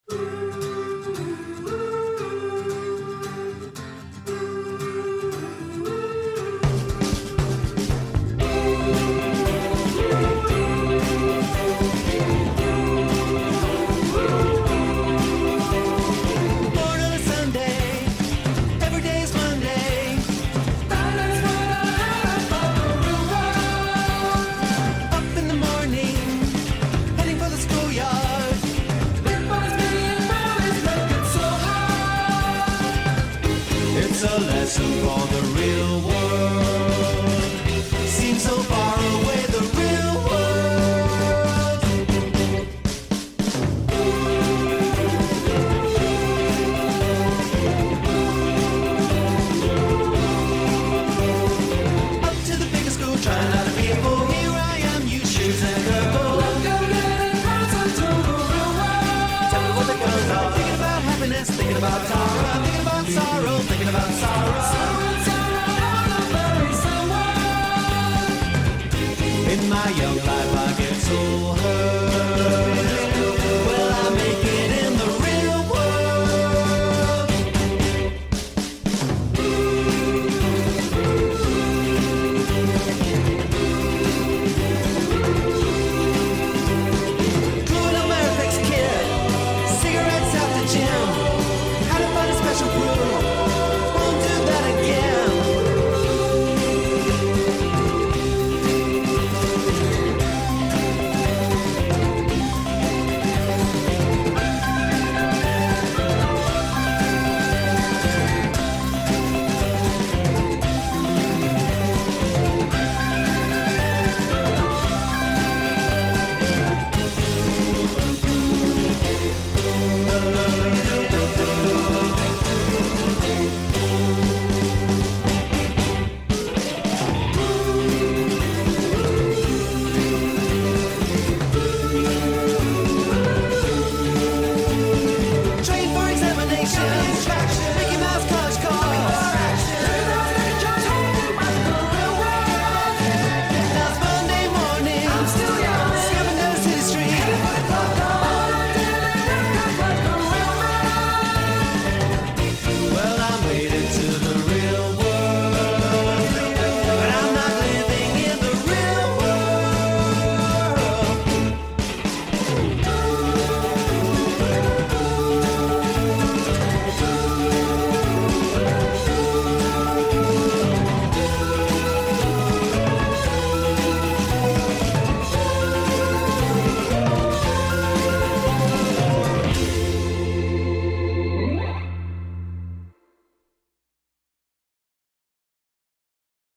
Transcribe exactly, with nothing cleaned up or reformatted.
It's a lesson for the real world. Seems so far away, the real world. Up to the biggest school, trying not to be a fool. Here I am, you shoes and curl. Let's go getting closer to the real world. Tell me what the guns are. Thinking about happiness, thinking about Tara.